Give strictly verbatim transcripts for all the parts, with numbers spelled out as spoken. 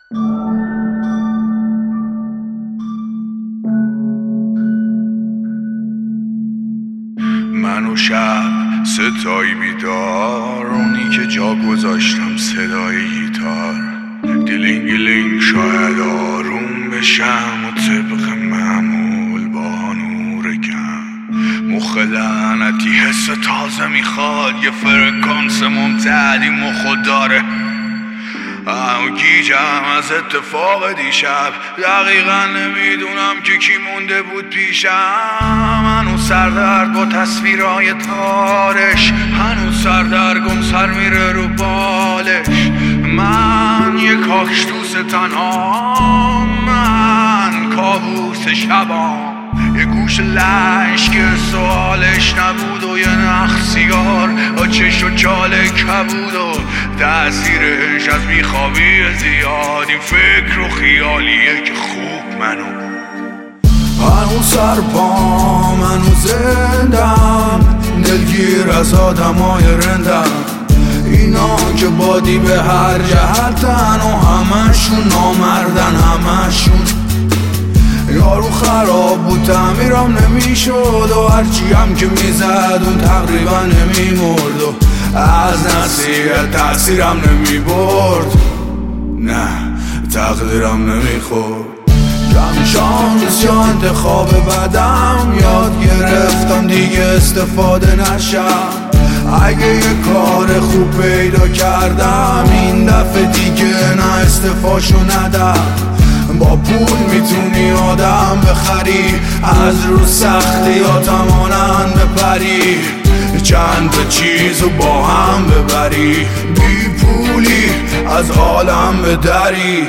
من و شب ستایی بیدار، اونی که جا گذاشتم صدای گیتار. دیلینگ لینگ شاید آروم بشم و طبق معمول با نور کم. مخ لعنتی حس تازه میخواد، یه فرکانس ممتدی مخو داره. اما گیجم از اتفاق دیشب، دقیقا نمیدونم که کی مونده بود پیشم. هنوز سردرد با تصویرهای تارش، هنوز سردرگم سر میره رو بالش. من یک کاکتوس تنها، من کابوس شبام. یه گوش لش که سوالش نبود و یه نخ سیگار با چش و چال کبود و تأثیرش از بیخوابی زیاد. این فکر و خیالیه که خوب منو هنوز سر پام، هنوز زندم، دلگیر از آدمای رندم. اینا که بادی به هر جهتن و همشون نامردن، همشون یارو خراب بود تعمیرم نمیشد و هرچی هم که میزد اون تقریبا نمیمرد و از نصیحت تأثیرم نمیبرد، نه تقدیرم نمیخورد. کم شانس یا انتخاب بدم، یاد گرفتم دیگه استفاده نشم. اگه یه کار خوب پیدا کردم این دفعه دیگه نه استفاشو ندم. با پول میتونی آدم بخری، از رو سختیاتم آنن بپری. چند تا چیزو با هم ببری، بی پولی از عالم بدری.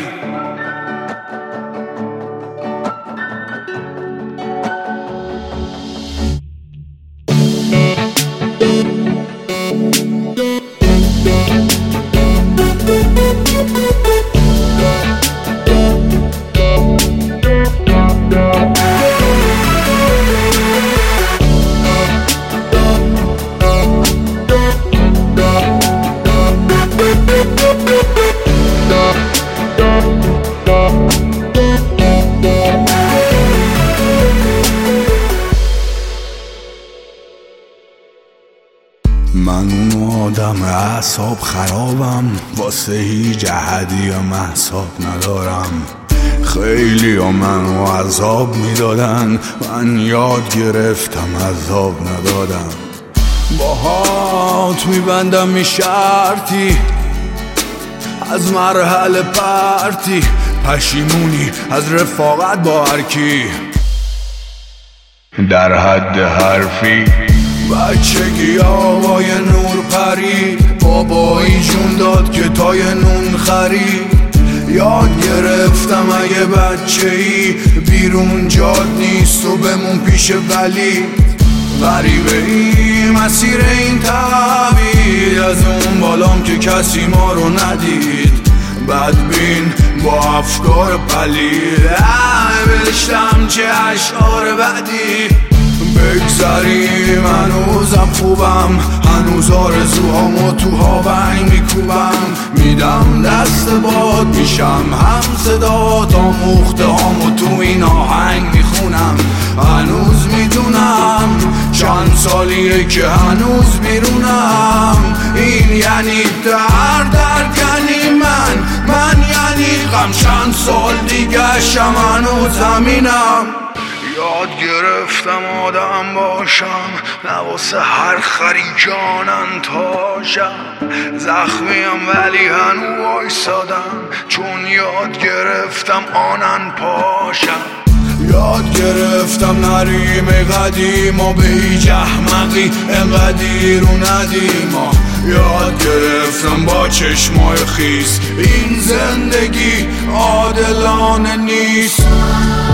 من اون آدم اعصاب خرابم، واسه هیچ جهدی هم احساب ندارم. خیلی ها منو عذاب میدادن، من یاد گرفتم عذاب ندادم. باهات میبندم میشرتی از مرحله پرتی، پشیمونی از رفاقت با هرکی در حد حرفی. بچگی آقای نور پرید، بابایی جون داد که تای نون خرید. یاد گرفتم اگه بچه ای بیرون جاد نیست و بمون پیش ولی. غریبه ای مسیر این تبعید، از اون بالام که کسی ما رو ندید. بدبین با افکار پلید، نوشتم چه اشعار بدی. بگذریم هنوزم خوبم، هنوز آرزوهامو تو هاونگ میکوبم. میدم دست باد میشم هم صدا، تا موخته هامو تو این آهنگ میخونم. هنوز میدونم چند سالیه که هنوز بیرونم. این یعنی در در کنی من، من یعنی غم. چند سال دیگه شم هنوز زمینم. یاد گرفتم آدم باشم، نه واسه هر خری جانن تاشم. زخمیم ولی هنو وایسادم، چون یاد گرفتم آنن پاشم. یاد گرفتم نریم قدیم و به هیچ احمقی انقدی رو ندیم. یاد گرفتم با چشمای خیس این زندگی عادلانه نیست.